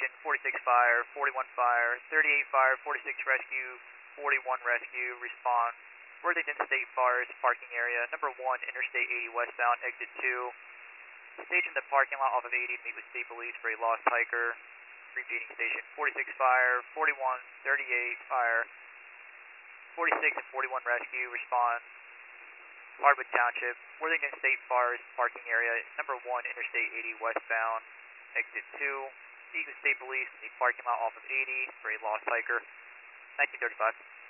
Station, 46 fire, 41 fire, 38 fire, 46 rescue, 41 rescue, respond. Worthington State Forest parking area, number 1, Interstate 80 westbound, exit 2. Stage in the parking lot off of 80, meet with state police for a lost hiker. Repeating station, 46 fire, 41, 38 fire, 46 and 41 rescue, respond. Hardwood Township, Worthington State Forest parking area, number 1, Interstate 80 westbound, exit 2. Meet with state police in the parking lot off of 80 for a lost hiker. 1935.